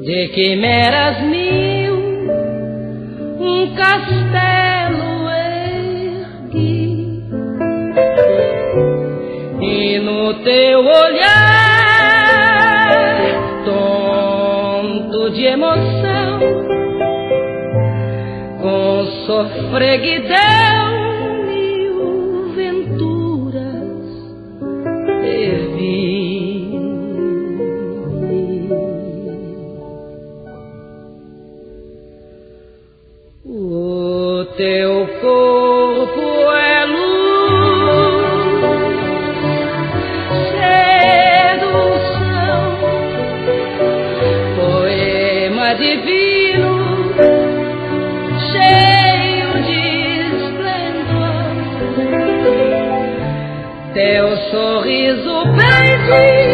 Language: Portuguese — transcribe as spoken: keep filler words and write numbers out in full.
de quimeras mil, um castelo ergui, e no teu olhar, tonto de emoção, com sofreguidão, mil venturas ervi. O teu corpo é luz, sedução, poema divino, cheio de esplendor. Teu sorriso bem